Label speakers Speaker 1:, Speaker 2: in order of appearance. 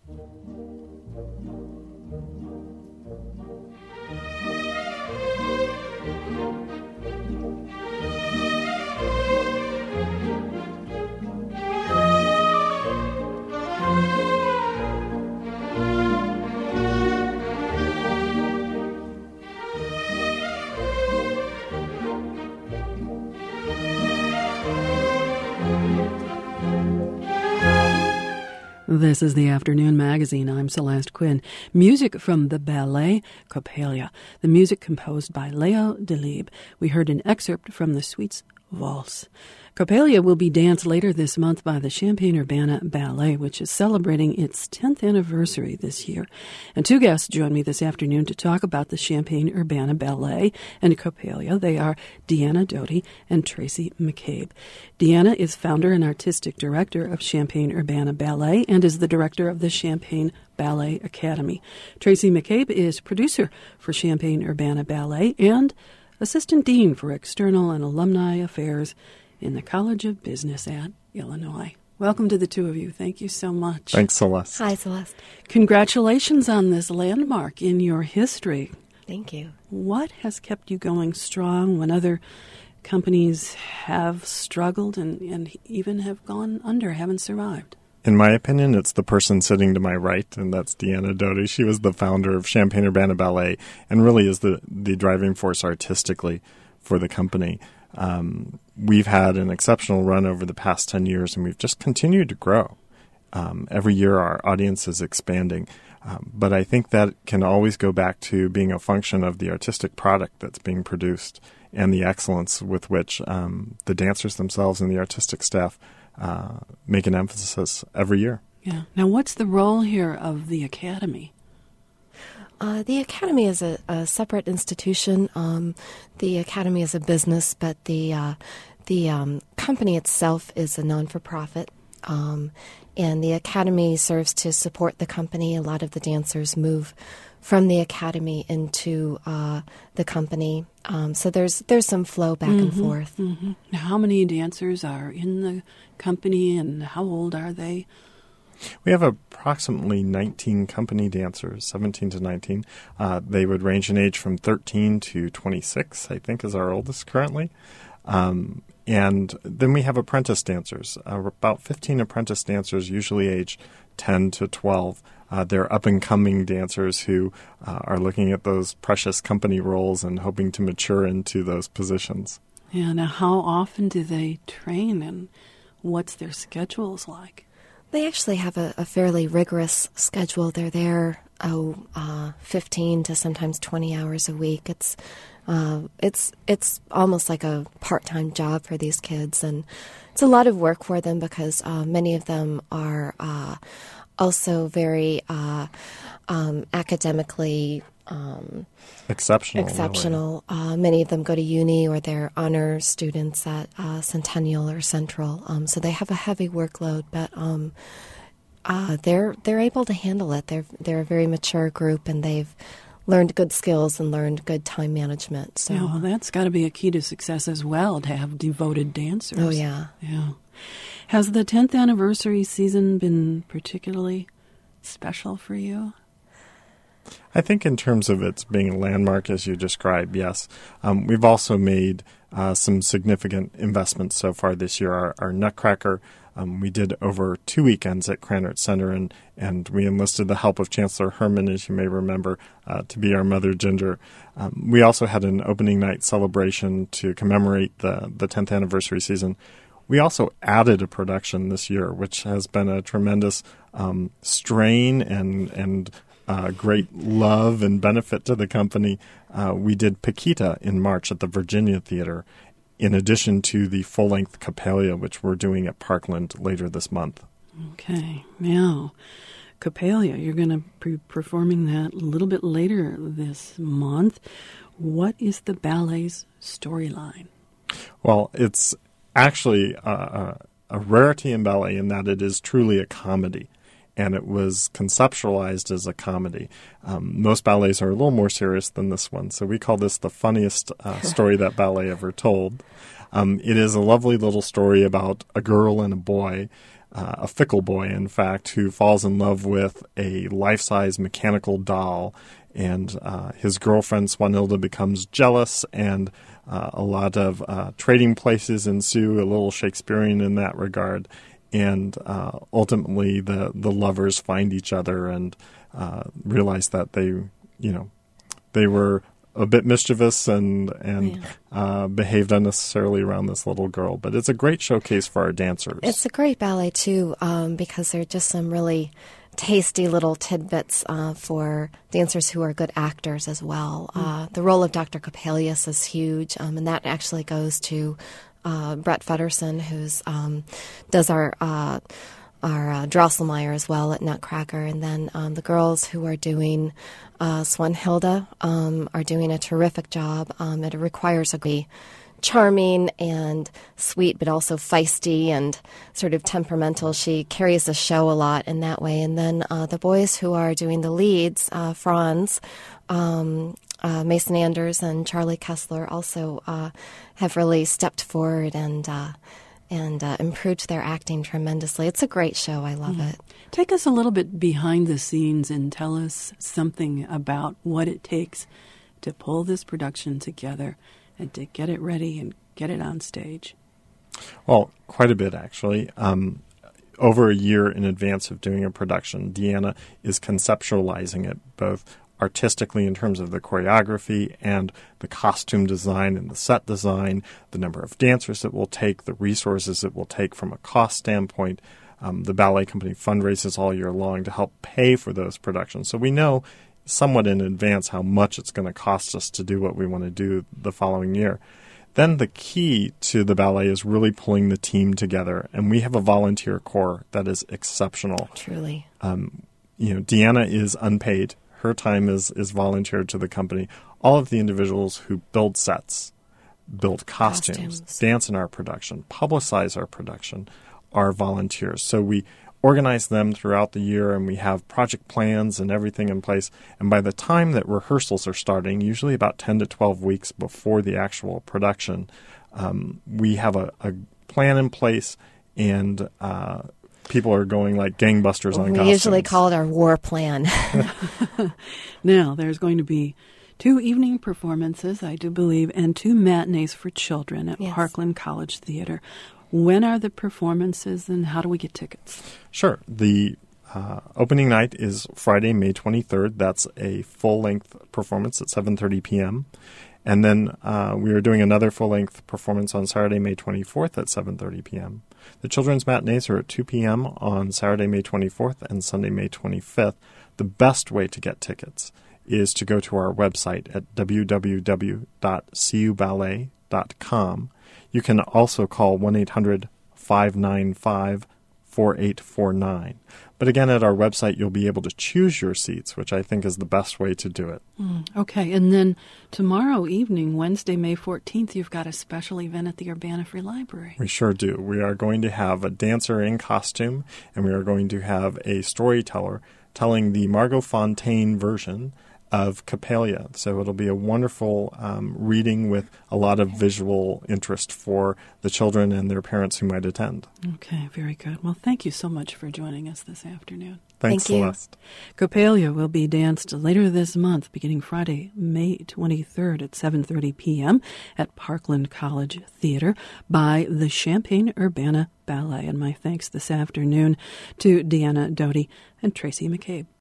Speaker 1: This is the Afternoon Magazine. I'm Celeste Quinn. Music from the ballet Coppelia. The music composed by Leo Delibes. We heard an excerpt from the Suite's Valse. Coppelia will be danced later this month by the Champaign-Urbana Ballet, which is celebrating its 10th anniversary this year. And two guests join me this afternoon to talk about the Champaign-Urbana Ballet and Coppelia. They are Deanna Doty and Tracy McCabe. Deanna is founder and artistic director of Champaign-Urbana Ballet and is the director of the Champaign Ballet Academy. Tracy McCabe is producer for Champaign-Urbana Ballet and assistant dean for external and alumni affairs in the College of Business at Illinois. Welcome to the two of you. Thank you so much.
Speaker 2: Thanks, Celeste.
Speaker 3: Hi, Celeste.
Speaker 1: Congratulations on this landmark in your history.
Speaker 3: Thank you.
Speaker 1: What has kept you going strong when other companies have struggled and even have gone under, haven't survived?
Speaker 2: In my opinion, it's the person sitting to my right, and that's Deanna Doty. She was the founder of Champaign-Urbana Ballet and really is the driving force artistically for the company. We've had an exceptional run over the past 10 years, and we've just continued to grow. Every year our audience is expanding, but I think that can always go back to being a function of the artistic product that's being produced and the excellence with which the dancers themselves and the artistic staff make an emphasis every year.
Speaker 1: Yeah. Now, what's the role here of the Academy?
Speaker 3: The Academy is a separate institution. The Academy is a business, but the company itself is a non-for-profit. And the Academy serves to support the company. A lot of the dancers move from the Academy into the company. So there's some flow back and forth.
Speaker 1: Mm-hmm. Now, how many dancers are in the company, and how old are they?
Speaker 2: We have approximately 19 company dancers, 17 to 19. They would range in age from 13 to 26, I think, is our oldest currently. And then we have apprentice dancers, about 15 apprentice dancers, usually age 10 to 12. They're up-and-coming dancers who are looking at those precious company roles and hoping to mature into those positions.
Speaker 1: Yeah. Now, how often do they train, and what's their schedules like?
Speaker 3: They actually have a fairly rigorous schedule. They're there 15 to sometimes 20 hours a week. It's almost like a part-time job for these kids, and it's a lot of work for them because many of them are also very academically exceptional.
Speaker 2: Really.
Speaker 3: Many of them go to uni or they're honor students at Centennial or Central. So they have a heavy workload, but they're able to handle it. They're a very mature group, and they've learned good skills and learned good time management. So
Speaker 1: yeah, well, that's got to be a key to success as well, to have devoted dancers.
Speaker 3: Oh, yeah.
Speaker 1: Yeah. Has the 10th anniversary season been particularly special for you?
Speaker 2: I think in terms of its being a landmark, as you described, yes. We've also made some significant investments so far this year. Our Nutcracker, we did over 2 weekends at Krannert Center, and we enlisted the help of Chancellor Herman, as you may remember, to be our Mother Ginger. We also had an opening night celebration to commemorate the 10th anniversary season. We also added a production this year, which has been a tremendous strain and great love and benefit to the company. We did Paquita in March at the Virginia Theater, in addition to the full-length Coppelia, which we're doing at Parkland later this month.
Speaker 1: Okay. Now, Coppelia, you're going to be performing that a little bit later this month. What is the ballet's storyline?
Speaker 2: Well, it's actually a rarity in ballet in that it is truly a comedy. and it was conceptualized as a comedy. Most ballets are a little more serious than this one, so we call this the funniest story that ballet ever told. It is a lovely little story about a girl and a boy, a fickle boy, in fact, who falls in love with a life-size mechanical doll, and his girlfriend Swanhilda becomes jealous, and a lot of trading places ensue, a little Shakespearean in that regard. And ultimately, the lovers find each other and realize that they were a bit mischievous and behaved unnecessarily around this little girl. But it's a great showcase for our dancers.
Speaker 3: It's a great ballet, too, because there are just some really tasty little tidbits for dancers who are good actors as well. The role of Dr. Coppelius is huge, and that actually goes to Brett Feddersen, who's does our Drosselmeyer as well at Nutcracker, and then the girls who are doing Swanhilda are doing a terrific job. It requires a charming and sweet, but also feisty and sort of temperamental. She carries the show a lot in that way. And then the boys who are doing the leads, Franz, Mason Anders, and Charlie Kessler, also have really stepped forward and improved their acting tremendously. It's a great show. I love it.
Speaker 1: Take us a little bit behind the scenes and tell us something about what it takes to pull this production together and to get it ready and get it on stage.
Speaker 2: Well, quite a bit, actually. Over a year in advance of doing a production, Deanna is conceptualizing it both artistically in terms of the choreography and the costume design and the set design, the number of dancers it will take, the resources it will take from a cost standpoint. The ballet company fundraises all year long to help pay for those productions. So we know somewhat in advance how much it's going to cost us to do what we want to do the following year. Then the key to the ballet is really pulling the team together, and we have a volunteer corps that is exceptional.
Speaker 3: Truly.
Speaker 2: Deanna is unpaid. Her time is volunteered to the company. All of the individuals who build sets, build costumes, dance in our production, publicize our production are volunteers. So we organize them throughout the year, and we have project plans and everything in place. And by the time that rehearsals are starting, usually about 10 to 12 weeks before the actual production, we have a plan in place, and people are going like gangbusters on costumes.
Speaker 3: We usually call it our war plan.
Speaker 1: Now, there's going to be 2 evening performances, I do believe, and 2 matinees for children at Parkland College Theater. When are the performances, and how do we get tickets?
Speaker 2: Sure. The opening night is Friday, May 23rd. That's a full-length performance at 7:30 p.m. And then we are doing another full-length performance on Saturday, May 24th at 7:30 p.m. The children's matinees are at 2 p.m. on Saturday, May 24th and Sunday, May 25th. The best way to get tickets is to go to our website at www.cuballet.com. You can also call 1-800-595-4849. But again, at our website, you'll be able to choose your seats, which I think is the best way to do it.
Speaker 1: Okay, and then tomorrow evening, Wednesday, May 14th, you've got a special event at the Urbana Free Library.
Speaker 2: We sure do. We are going to have a dancer in costume, and we are going to have a storyteller telling the Margot Fontaine version of Coppelia. So it'll be a wonderful reading with a lot of visual interest for the children and their parents who might attend.
Speaker 1: Okay, very good. Well, thank you so much for joining us this afternoon.
Speaker 2: Thanks, Celeste.
Speaker 1: Coppelia will be danced later this month, beginning Friday, May 23rd at 7:30 p.m. at Parkland College Theater by the Champaign-Urbana Ballet. And my thanks this afternoon to Deanna Doty and Tracy McCabe.